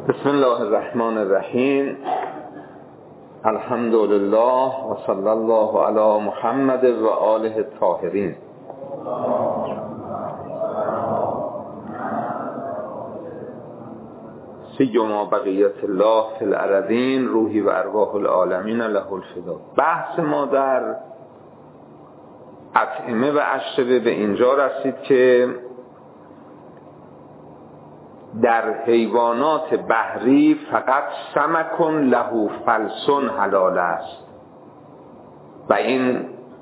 بسم الله الرحمن الرحیم. الحمد لله و صلی الله علی محمد و آله الطاهرین. سیما بقیت الله فی الارضین روحی و ارواح العالمین له الفدا. بحث ما در اطعمه و اشربه به اینجا رسید که در حیوانات بحری فقط سمکن له فلسن حلال است و این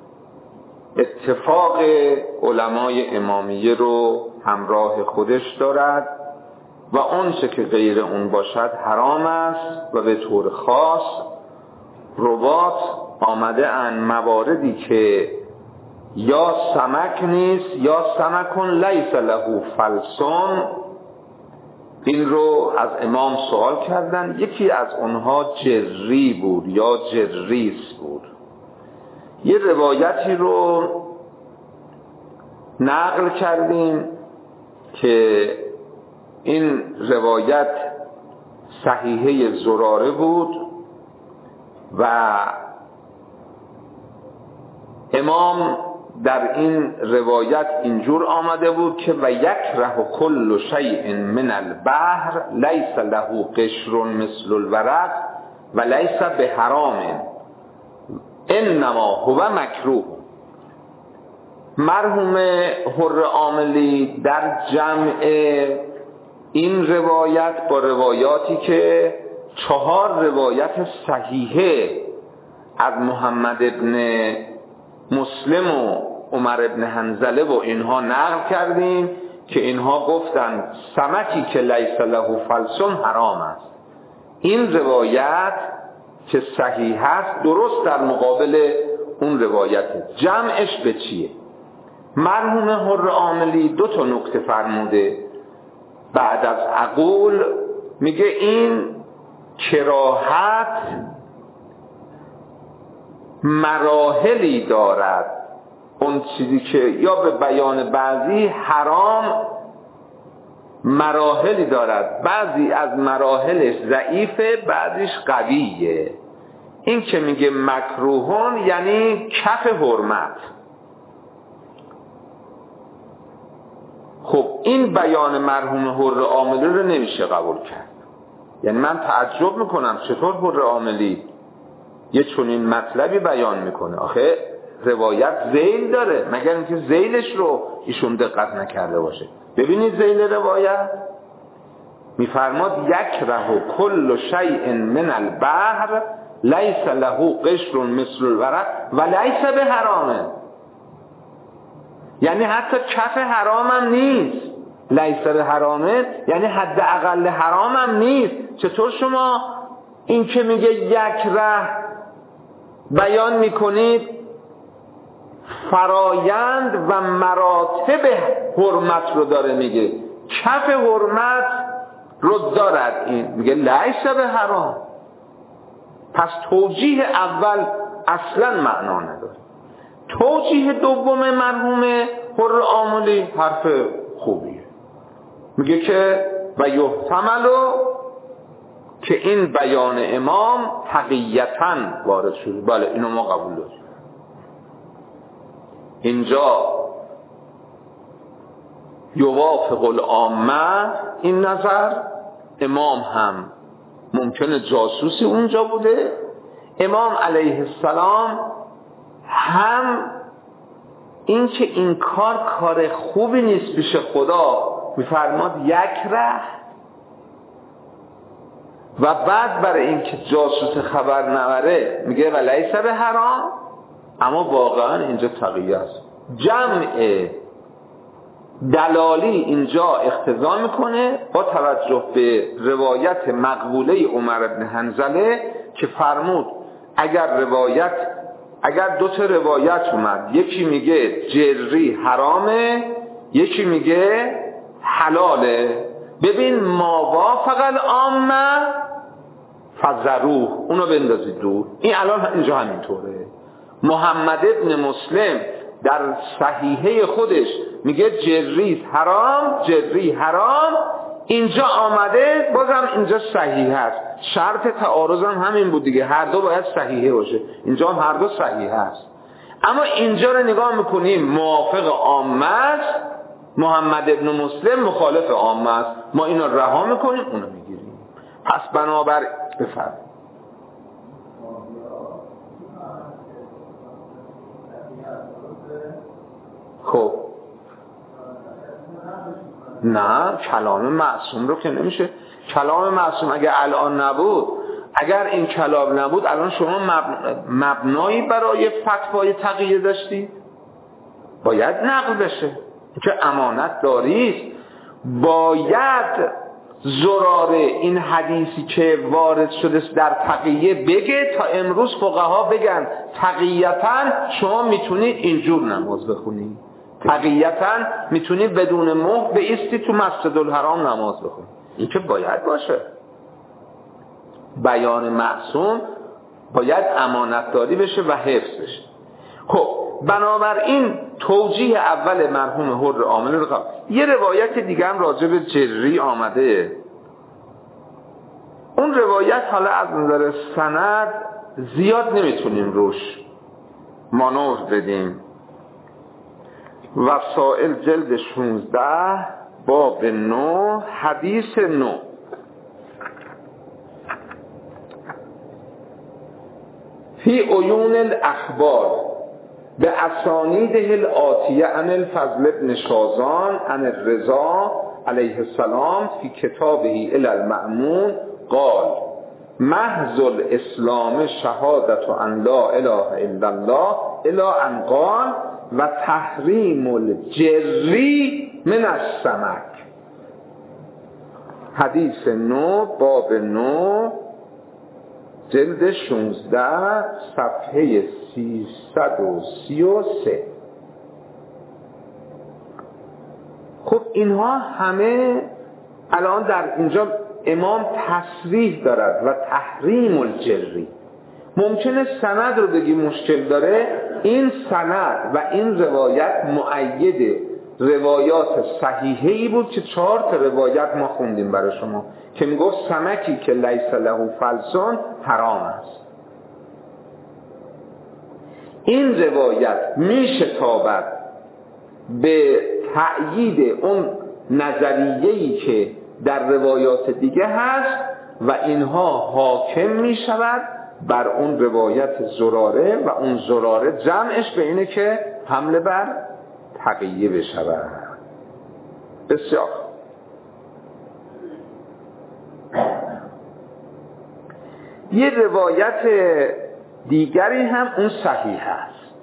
اتفاق علمای امامیه رو همراه خودش دارد و آنچه که غیر اون باشد حرام است و به طور خاص روات آمده ان مواردی که یا سمک نیست یا سمکن لیس له فلسن. این رو از امام سوال کردن. یکی از اونها جری بود یا جریس بود. یه روایتی رو نقل کردیم که این روایت صحیحه زراره بود و امام در این روایت اینجور آمده بود که و یکره کل شیء من البحر لیس له قشر مثل الورق و لیس بحرام انما هو مکروه. مرحوم حر عاملی در جمع این روایت با روایاتی که 4 روایت صحیحه از محمد ابن مسلم و عمر ابن حنظله و اینها نقل کردیم که اینها گفتن سمکی که لیس له فلسن حرام است. این روایت که صحیح است درست در مقابل اون روایت. جمعش به چیه؟ مرحوم حر عاملی 2 نکته فرموده. بعد از عقول میگه این کراهت مراحلی دارد. اون چیزی که یا به بیان بعضی حرام مراحلی دارد، بعضی از مراحلش ضعیفه بعضیش قویه. این که میگه مکروهون یعنی کف حرمت. خب این بیان مرحوم حر عاملی رو نمیشه قبول کرد. یعنی من تعجب میکنم چطور حر عاملی یه چنین مطلبی بیان میکنه. آخه روایت ذیل داره، مگر اینکه ذیلش رو ایشون دقت نکرده باشه. ببینید ذیل روایت میفرماد یکره کل شیء من البحر لیس له قشر مثل الورق و لیس بحرام. یعنی حتی کف حرامم نیست. لیس بحرامه یعنی حد اقل حرامم نیست. چطور شما این که میگه یکره بیان میکنید فرایند و مراتب حرمت رو داره میگه، کف حرمت رو دارد. این میگه لیس بحرام. پس توجیه اول اصلا معنا نداره. توجیه دوم مرحوم حر عاملی حرف خوبیه. میگه که و یحتملو که این بیان امام حقیقتاً وارد شده. بله اینو ما قبول داریم. اینجا یوافق العامه این نظر. امام هم ممکنه جاسوسی اونجا بوده. امام علیه السلام هم این که این کار خوبی نیست پیش خدا میفرماد یکره و بعد برای این که جاسوس خبر نبره میگه و لیس بحرام. اما واقعا اینجا تقیه است. جمع دلالی اینجا اقتضا میکنه با توجه به روایت مقبوله عمر بن حنظله که فرمود اگر 2 روایت اومد، یکی میگه جری حرامه یکی میگه حلاله، ببین ما وافق العامه فذروه، اونو بندازید دور. این الان اینجا همینطوره. محمد ابن مسلم در صحیحه خودش میگه جری حرام، اینجا آمده، بازم اینجا صحیح هست. شرط تعارض هم همین بود دیگه، هر دو باید صحیحه باشه. اینجا هم هر دو صحیح هست. اما اینجا رو نگاه میکنیم موافق عامه است، محمد ابن مسلم مخالف عامه است، ما اینو رها میکنیم اونو میگیریم. پس بنابر بفرد خب نه، کلام معصوم رو که نمیشه. کلام معصوم اگر الان نبود، اگر این کلام نبود، الان شما مبنایی برای فتوای تقیه داشتی؟ باید نقل بشه که امانت داریست. باید زراره این حدیثی که وارد شده در تقیه بگه تا امروز فقها بگن تقییتاً شما میتونید اینجور نماز بخونید، تقییتاً میتونید بدون مهر بایستی تو مسجد الحرام نماز بخونید. این که باید باشه. بیان معصوم باید امانت داری بشه و حفظ بشه. خب بنابراین توجیه اول مرحوم حر عامل رو قبل. یه روایت دیگه هم راجع به جری آمده. اون روایت حالا از نظر سند زیاد نمیتونیم روش مانور بدیم. وسائل جلد 16 باب 9 حدیث 9. فی عیون الاخبار به اسانیده الآتیه عن الفضل ابن شازان عن الرضا علیه السلام فی کتابه الی المأمون قال محض الاسلام شهادت ان لا اله الا الله الی ان قال و تحریم الجری من السمک. حدیث 9 باب 9 جلد 16 صفحه 333. خب اینها همه الان در اینجا امام تصریح دارد و تحریم الجری. ممکنه سند رو بگی مشکل داره، این سند و این روایت مؤید روایات صحیحه‌ای بود که 4 تا روایت ما خوندیم برای شما که میگفت سمکی که لیس له فلسون حرام است. این روایت میشتابد به تأیید اون نظریه‌ای که در روایات دیگه هست و اینها حاکم میشود بر اون روایت زراره و اون زراره جمعش به اینه که حمله بر تقیه بشود. بسیار یه روایت دیگری هم اون صحیح است.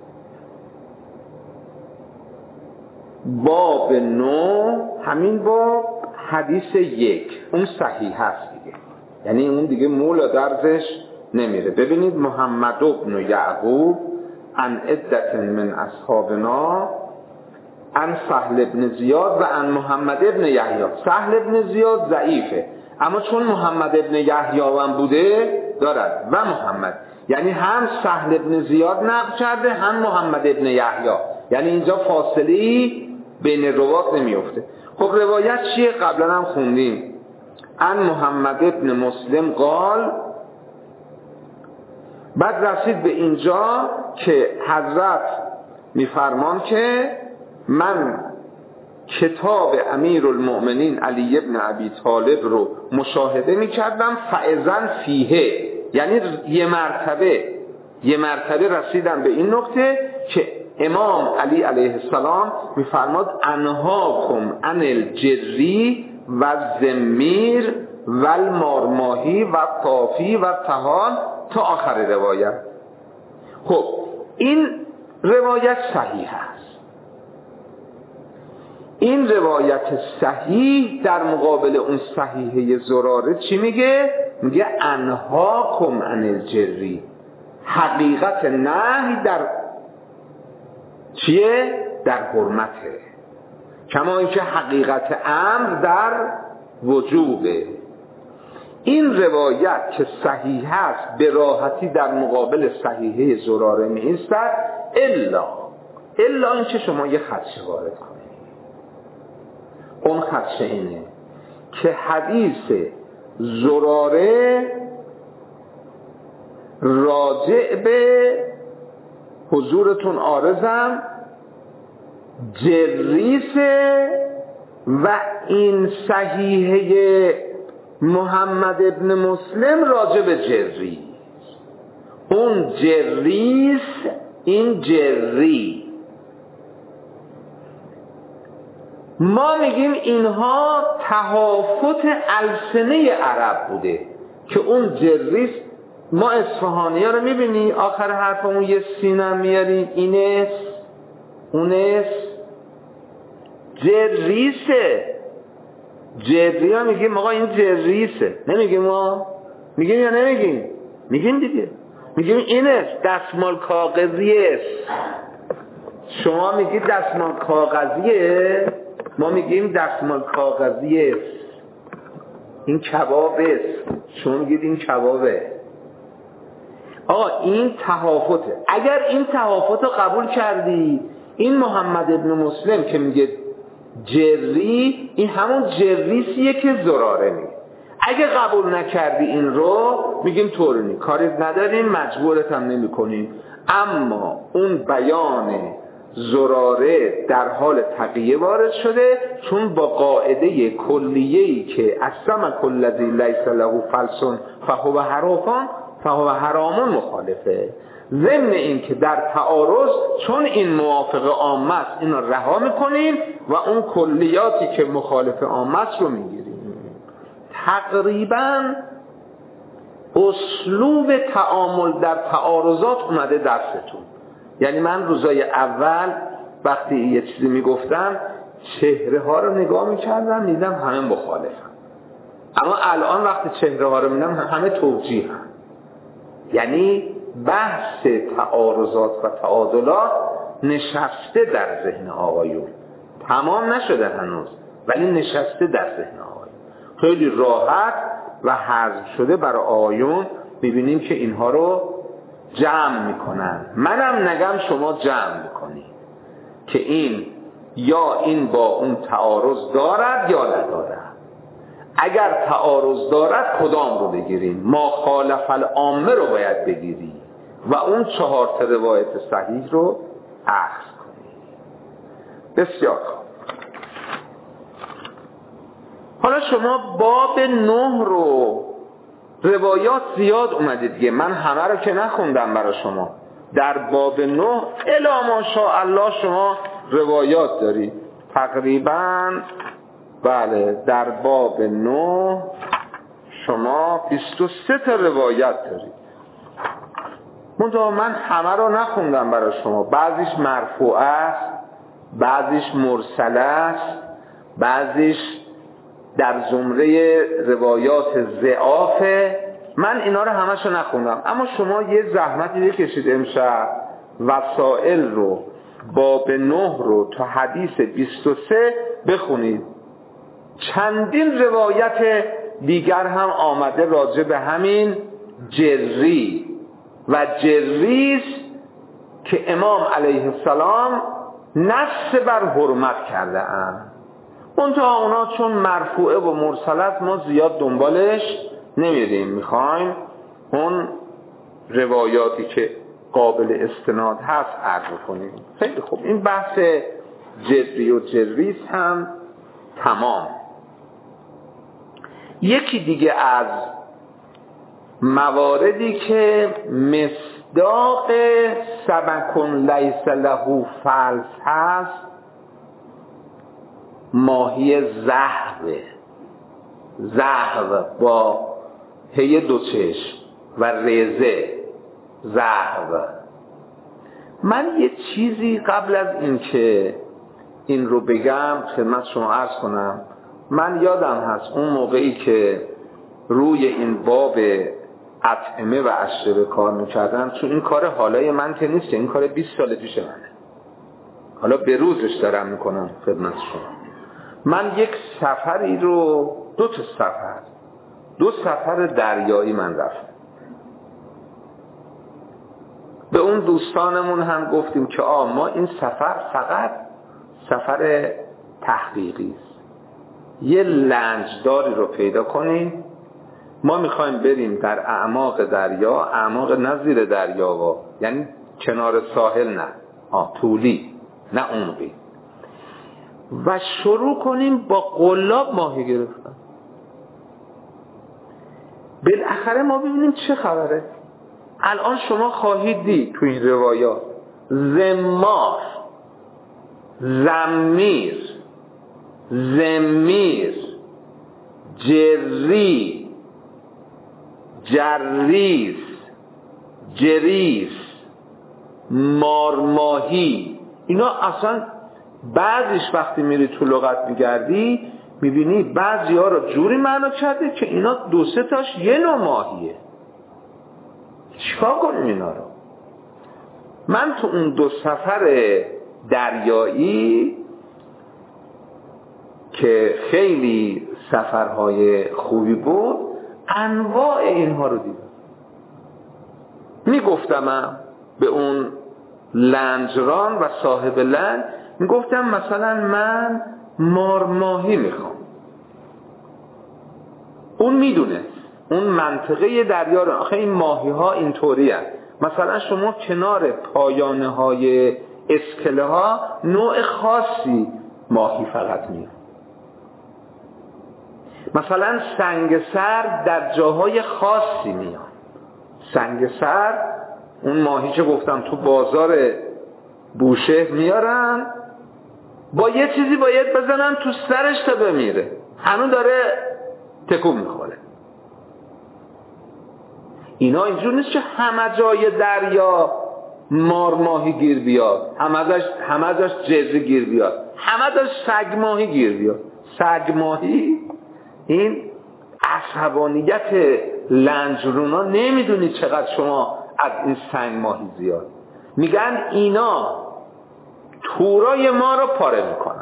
باب 9 همین باب حدیث 1 اون صحیح هست دیگه، یعنی اون دیگه مولا درزش نمیره. ببینید محمد ابن یعقوب عن عدت من اصحابنا عن سهل ابن زیاد و عن محمد ابن یحیی. سهل ابن زیاد ضعیفه، اما چون محمد ابن یحیی هم بوده دارد و محمد، یعنی هم سهل ابن زیاد نقل کرده هم محمد ابن یحیی، یعنی اینجا فاصله‌ای بین روات نمیفته. خب روایت چیه؟ قبلا هم خوندیم. عن محمد ابن مسلم قال، بعد رسید به اینجا که حضرت میفرمان که من کتاب امیرالمؤمنین علی ابن ابی طالب رو مشاهده میکردم فاذن فیه، یعنی یه مرتبه رسیدم به این نقطه که امام علی علیه السلام میفرماد انهاکم عن الجری و زمیر و المارماهی و طافی و تهان تا آخر روایت. خب این روایت صحیح است. این روایت صحیح در مقابل اون صحیحه زراره چی میگه؟ میگه انهاکم عن الجری. حقیقت نهی در چیه؟ در حرمته، کما اینکه حقیقت امر در وجوبه. این روایت که صحیح است به راحتی در مقابل صحیحه زراره میایستد، الا اینکه شما یه خدشه وارد کنید. اون خدشه اینه که حدیث زراره راجع به حضورتون عارضم جریسه و این صحیحه محمد ابن مسلم راجع به جریس، اون جریس این جری. ما میگیم اینها تهافت السنه عرب بوده که اون جریس، ما اصفهانی ها رو میبینی آخر حرفمون یه سینم میاریم اینس اونس جریسه، جری ها میگیم آقا این جریسه، نمیگیم ما؟ میگیم یا نمیگیم؟ میگیم دیگه، میگیم اینس دستمال کاغذیه. شما میگید دستمال کاغذیه، ما میگیم دستمال کاغذیه. این کبابه، شما میگید این کبابه. آقا این تهافته. اگر این تهافت رو قبول کردی، این محمد ابن مسلم که میگه جری، این همون جریسیه که زراره میگه. اگه قبول نکردی این رو، میگیم طورنی کاریت نداریم، مجبورت هم نمی کنیم. اما اون بیان زراره در حال تقیه وارد شده، چون با قاعده کلیه‌ای که السمک الذی لیس له فلس فهو حرام مخالفه. ضمن این که در تعارض چون این موافق عامه است این رو رها میکنیم و اون کلیاتی که مخالف عامه است رو میگیریم. تقریبا اسلوب تعامل در تعارضات اومده دستتون. یعنی من روزای اول وقتی یه چیزی میگفتم چهره ها رو نگاه میکردم میدم همه مخالفم، اما الان وقتی چهره ها رو میدم همه توجیه هم. یعنی بحث تعارضات و تعادلات نشسته در ذهن آقایون، تمام نشده هنوز ولی نشسته در ذهن آقایون، خیلی راحت و حذف شده برای آقایون. میبینیم که اینها رو جمع میکنن. منم نگم شما جمع میکنی که این یا این با اون تعارض دارد یا ندارد. اگر تعارض دارد کدام رو بگیریم؟ ما خالف العامه رو باید بگیری و اون 4 روایت صحیح رو اخذ کنی. بسیار خوب. حالا شما باب 9 رو، روایات زیاد اومده دیگه، من همه رو که نخوندم برای شما. در باب 9 الا ماشاءالله شما روایات دارید تقریبا. بله در باب 9 شما 23 تا روایت دارید. من همه رو نخوندم برای شما. بعضیش مرفوع است، بعضیش مرسل است، بعضیش در زمره روایات ضعافه. من اینا رو همشو نخوندم، اما شما یه زحمتی بکشید امشب وسائل رو، باب 9 رو تا حدیث 23 بخونید. چندین روایت دیگر هم آمده راجع به همین جری و جریس که امام علیه السلام نص بر حرمت کرده اند. منتها اونا چون مرفوعه و مرسلت ما زیاد دنبالش نمیریم، میخوایم اون روایاتی که قابل استناد هست عرض کنیم. خیلی خوب، این بحث جری و جریس هم تمام. یکی دیگه از مواردی که مصداق سمکن لیس له فلس هست ماهی زهو با هی 2 چشم و رزه زهو. من یه چیزی قبل از این که این رو بگم خدمت شما عرض کنم. من یادم هست اون موقعی که روی این باب اطعمه و اشربه کار میکردم، چون این کار حالای من که نیست، این کار 20 سال پیش منه، حالا به روزش دارم میکنم خدمت شما. من یک سفری رو 2 سفر دریایی من رفتم. به اون دوستانمون هم گفتیم که ما این سفر فقط سفر تحقیقی است، یه لنجداری رو پیدا کنیم، ما میخوایم بریم در اعماق دریا، اعماق نه زیر دریا یعنی کنار ساحل، نه طولی نه عمقی، و شروع کنیم با قلاب ماهی گرفتن. بالاخره ما ببینیم چه خبره. الان شما خواهید دید تو این روایات زمار، زمیر، زمیر، جری، جریز، جریز، مارماهی، اینا اصلا بعضیش وقتی میری تو لغت میگردی میبینی بعضی ها رو جوری معنا کرده که اینا 2-3 تاش یه نوع ماهیه. چیکار کنیم اینا رو؟ من تو اون 2 سفر دریایی که خیلی سفرهای خوبی بود انواع اینها رو دیدم. میگفتم به اون لنجران و صاحب لنج، میگفتم مثلا من مارماهی میخوام. اون میدونه اون منطقه دریا رو، آخه این ماهی ها اینطوری هست. مثلا شما کنار پایانه های اسکله ها نوع خاصی ماهی فقط میاد. مثلا سنگسر در جاهای خاصی میاد. سنگسر اون ماهی که گفتم تو بازار بوشهر میارن، با یه چیزی باید بزنن تو سرش تا بمیره، هنوز داره تکون میخوره. اینا اینجور نیست که همه جای دریا مارماهی گیر بیاد، همه جاش جزی گیر بیاد، همه جاش سگ ماهی گیر بیاد. سگ ماهی، این عصبانیت لنجرونا نمیدونی چقدر شما از این سنگ ماهی زیاد. میگن اینا تورای ما رو پاره میکنن،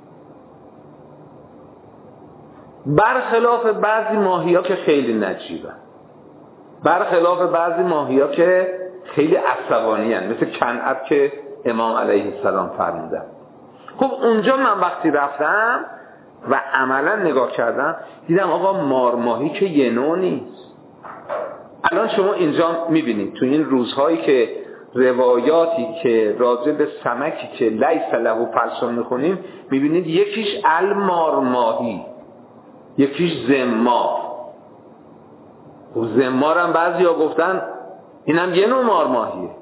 برخلاف بعضی ماهی ها که خیلی نجیبن، برخلاف بعضی ماهی ها که خیلی عصبانی هن، مثل کنعب که امام علیه السلام فرمودن. خب اونجا من وقتی رفتم و عملا نگاه کردم دیدم آقا مارماهی که یه نوع نیست. الان شما اینجا میبینید تو این روزهایی که روایاتی که راجع به سمکی که لیس له فلسون میخونیم، میبینید یکیش المارماهی، یکیش زمار. و زمار هم بعضی ها گفتن اینم یه نوع مارماهیه.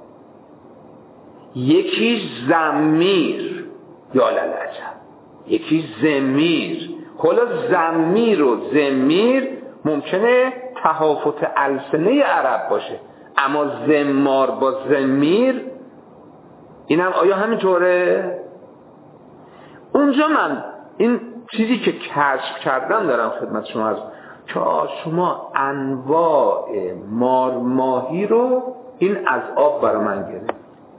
یکیش زمیر، یا للعجب، یکیش زمیر. حالا زمیر و زمیر ممکنه تهافت السنه عرب باشه، اما زمار با زمیر اینم آیا همینطوره؟ اونجا من این چیزی که کشف کردم دارم خدمت شما عرض که شما انواع مارماهی رو این از آب برای من گرفت.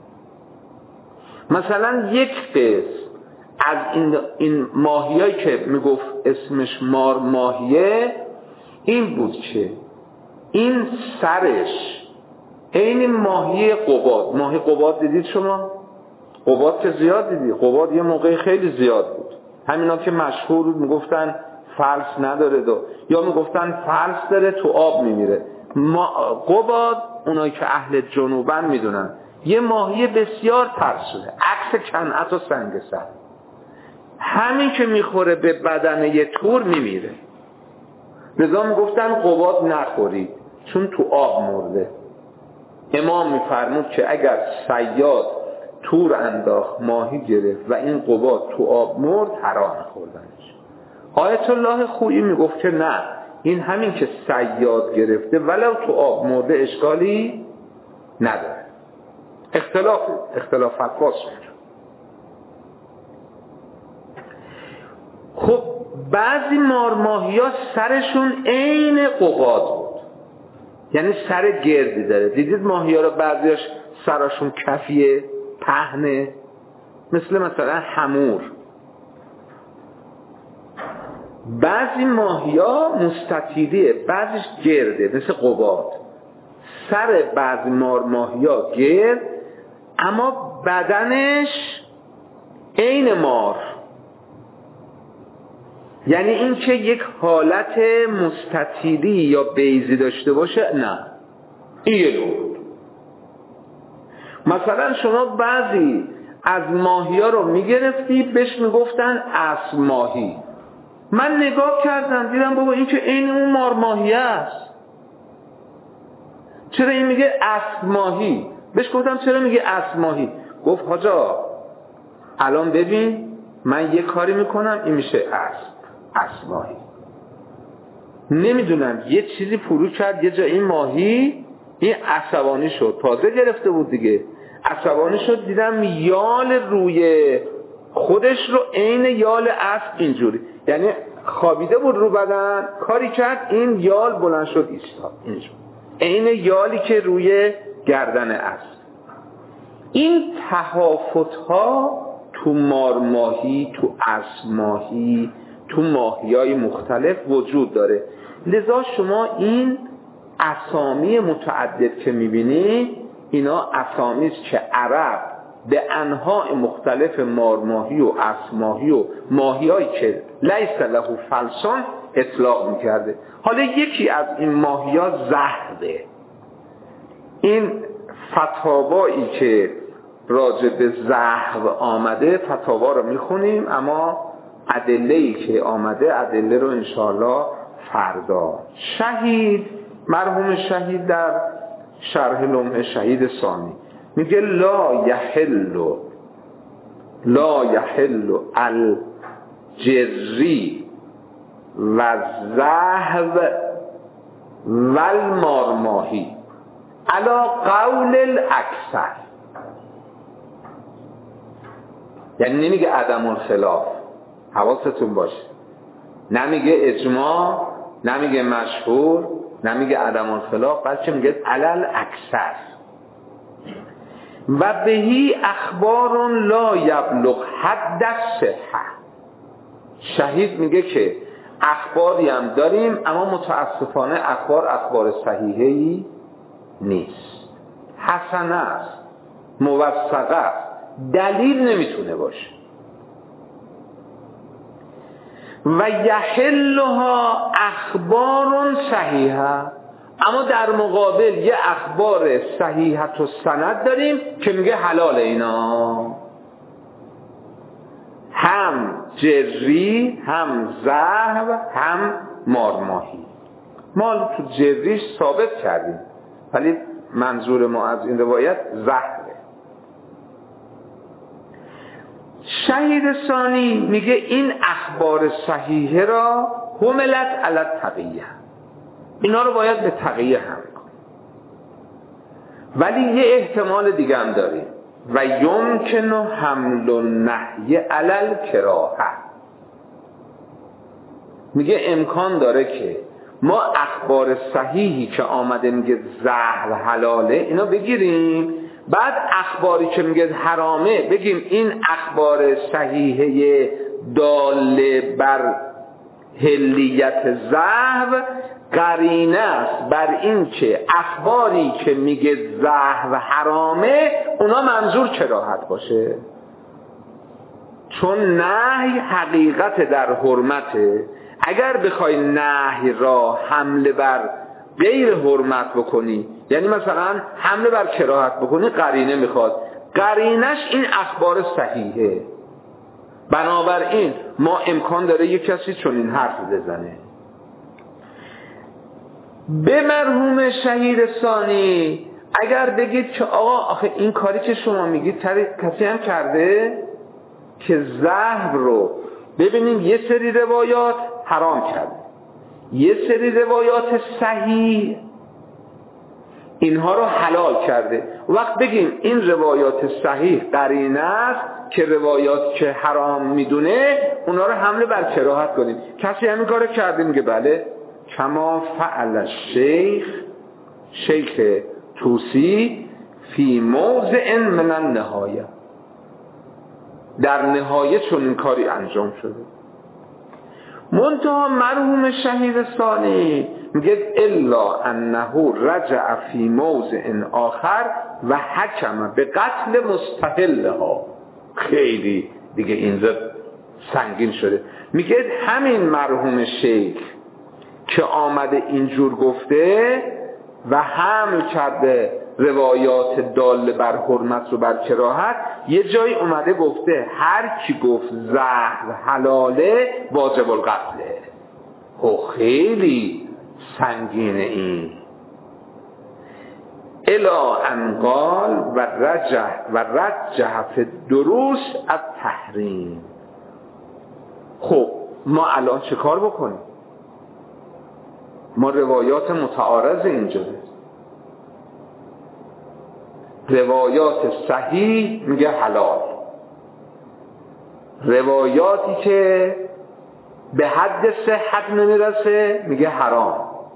مثلا یک قسم از این ماهیایی که میگفت اسمش مارماهیه این بود که این سرش عین ماهی قباد. ماهی قباد دیدید شما؟ قباد که زیاد دیدید. قباد یه موقع خیلی زیاد بود. همینا که مشهور بود میگفتن فلس نداره یا میگفتن فلس داره تو آب میمیره. قباد اونایی که اهل جنوبن میدونن یه ماهی بسیار ترسوده، عکس کنعت و سنگسر. همین که میخوره به بدن یه تور میمیره. لذا میگفتن قباد نخورید چون تو آب مرده. امام میفرمود که اگر صیاد تور انداخت ماهی گرفت و این قباد تو آب مرد حرام خوردنش. آیت الله خویی میگفت که نه، این همین که صیاد گرفته ولو تو آب مرده اشکالی نداره. اختلاف فتواست. خب بعضی مارماهی ها سرشون عین قباد بود، یعنی سر گردی داره. دیدید ماهی ها رو بعضیاش سرشون کفیه، پهنه، مثلا حمور. بعضی ماهی ها مستطیلیه، بعضیش گرده مثل قباد. سر بعضی مارماهی ها گرد اما بدنش عین مار. یعنی این که یک حالت مستطیلی یا بیضی داشته باشه، نه، این یه نوع. مثلا شما بعضی از ماهی ها رو میگرفتی بهش میگفتن اسب ماهی. من نگاه کردم دیدم بابا این که عین اون مار ماهی است. چرا این میگه اسب ماهی؟ بهش گفتم چرا میگه اسب ماهی؟ گفت حاجا الان ببین من یه کاری میکنم این میشه اسب ماهی. نمیدونم یه چیزی فرو کرد یه جا این ماهی، این عصبانی شد، تازه گرفته بود دیگه، عصبانی شد، دیدم یال روی خودش رو عین یال اسب اینجوری، یعنی خوابیده بود رو بدن، کاری کرد این یال بلند شد ایستاد اینجوری، عین یالی که روی گردن اسب. این تهافت‌ها تو مار ماهی، تو اسب ماهی، تو ماهی‌های مختلف وجود داره. لذا شما این اسامی متعدد که می‌بینید اینا اسامی است که عرب به انواع مختلف مار ماهی و اسب ماهی و ماهی‌هایی که لیس له فلسان اطلاق می‌کرده. حالا یکی از این ماهی‌ها زهره. این فتاوایی که راجع به زهر آمده فتاوا رو میخونیم، اما ادله‌ای که آمده ادله رو انشاءالله فردا. شهید، مرحوم شهید در شرح لمح شهید ثانی میگه لا یحل الجری و زهو و المارماهی علا قول الاکثر. یعنی نمیگه عدم الخلاف، حواستون باشه، نمیگه اجماع، نمیگه مشهور، نمیگه عدم الخلاف، بلکه میگه علل اکثر. و بهی اخبار لا یبلغ حد الصحه. شهید میگه که اخباری هم داریم اما متاسفانه اخبار صحیحی نیست، حسنه است، موثقه است، دلیل نمیتونه باشه. و یحلها اخبار صحیحه. اما در مقابل یه اخبار صحیحت و سند داریم که میگه حلال اینا، هم جری، هم زهو، هم مارماهی. ما تو جریش ثابت کردیم ولی منظور ما از این روایت زهره. شهید ثانی میگه این اخبار صحیحه را حملت علی التقیه، اینا رو باید به تقیه هم کنیم. ولی یه احتمال دیگه هم داریم، و یمکن حمل النهی علی الکراهه. میگه امکان داره که ما اخبار صحیحی که آمده میگه زهر حلاله اینا بگیریم، بعد اخباری که میگه حرامه بگیم این اخبار صحیحه داله بر حلیت زهر قرینه است بر این که اخباری که میگه زهر حرامه اونا منظور کراهت باشه، چون نهی حقیقت در حرمته. اگر بخوای نهی را حمله بر غیر حرمت بکنی، یعنی مثلا حمله بر کراهت بکنی، قرینه میخواد، قرینش این اخبار صحیحه. بنابراین ما امکان داره یک کسی چون این حرف بزنه. به مرحوم شهید ثانی اگر بگید که آقا آخه این کاری که شما میگید کسی هم کرده که زهر رو ببینیم یه سری روایات حرام کرده، یه سری روایات صحیح اینها رو حلال کرده، وقت بگیم این روایات صحیح قرینه است که روایات که حرام میدونه اونا رو حمله بر کراهت کنیم. کسی همین کارو کرده؟ میگه بله، کما فعل شیخ توسی فی موضع من النهایه، در نهایه چون این کاری انجام شده. منتها مرحوم شهید ثانی میگه الا انه رجع فی موضع آخر و حکم به قتل مستحلها. خیلی دیگه اینجا سنگین شده. میگه همین مرحوم شیخ که آمده اینجور گفته و حمل کرده روایات داله بر حرمت و بر کراهت، یه جایی اومده گفته هر کی گفت زهر حلاله واجب القتله. خیلی سنگینه این. الا ان قال و رجح فی الدروس التحریم. خب ما الان چه کار بکنیم؟ ما روایات متعارض اینجا داریم. روایات صحیح میگه حلال، روایاتی که به حد صحت نمیرسه میگه حرام.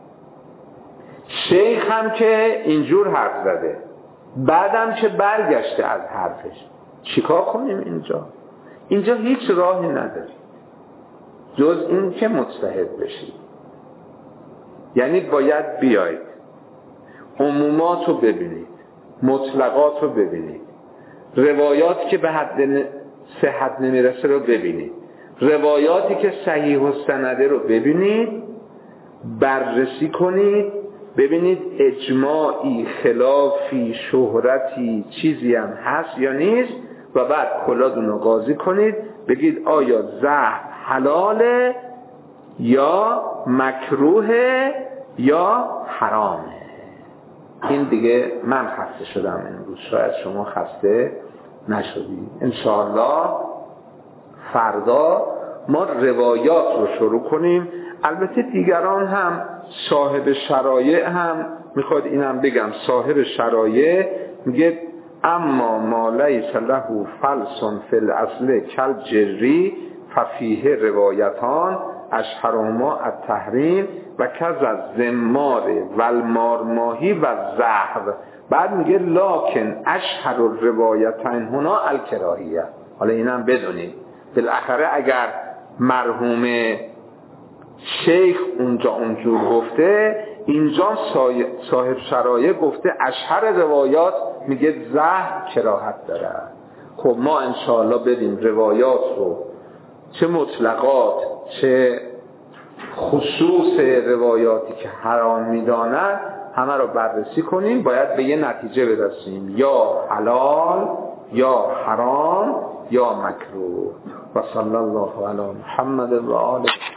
شیخ هم که اینجور حرف زده، بعدم که برگشته از حرفش، چیکار کنیم اینجا هیچ راهی نداره جز این که مجتهد بشید. یعنی باید بیایید عمومات رو ببینید، مطلقات رو ببینید، روایاتی که به حد صحت نمیرسه رو ببینید، روایاتی که صحیح السنده رو ببینید، بررسی کنید، ببینید اجماعی، خلافی، شهرتی، چیزی هم هست یا نیست، و بعد کلادون رو قاضی کنید، بگید آیا زهر حلاله یا مکروهه یا حرامه. این دیگه من خسته شدم امروز، شاید شما خسته نشدید. انشاءالله فردا ما روایات رو شروع کنیم. البته دیگران هم صاحب شرایع هم میخواد اینم بگم، صاحب شرایع میگه اما ما لیس له فلس فی الاصل کل جری ففیه روایتان اشهرهما التحریم و کز از زمار و المارماهی و زهر. بعد میگه لکن اشهر الروایتین هنا الکراهیه. حالا اینم بدونید بالاخره اگر مرحوم شیخ اونجور گفته، اینجا صاحب شرایع گفته اشهر روایات میگه زهر کراهت داره. خب ما انشاءالله بدیم روایات رو، چه مطلقات چه خصوص روایاتی که حرام میدانند همه رو بررسی کنیم، باید به یه نتیجه برسیم، یا حلال یا حرام یا مکروه. و صلی الله علی محمد و آله.